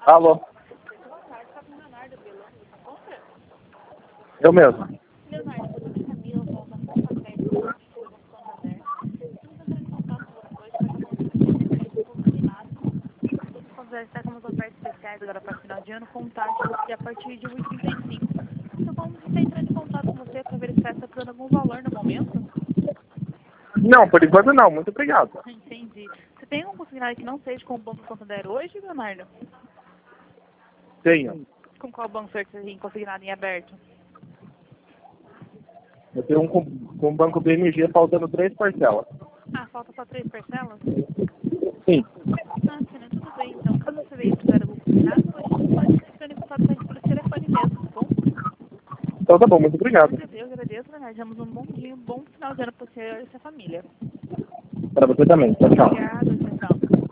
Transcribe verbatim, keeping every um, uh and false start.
Alô? Eu mesmo. Leonardo, meu nome é Camila, vou dar um papel de Santander. Estamos entrando em contato com você para ver se está com umas ofertas especiais agora para final de ano, com taxas a partir de um e trinta e cinco. Então, como você está entrando em contato com você para verificar se está dando algum valor no momento? Não, por enquanto não. Muito obrigado. Entendi. Você tem algum consignado que não seja com o Banco Santander hoje, Leonardo? Tenho. Com qual banco você tem consignado em aberto? Eu tenho um com, com o Banco B M G faltando três parcelas. Ah, falta só três parcelas? Sim. Ah, sim, né? Tudo bem. Então, caso você veja precisar de algum consignado, a gente pode entrar em contato com a gente pelo telefone mesmo, tá bom? Então tá bom, muito obrigado. Eu agradeço, Leonardo. Desejamos um bom dia, um bom final de ano para você e sua família. Para você também. Tchau, tchau. Obrigada, tchau, tchau.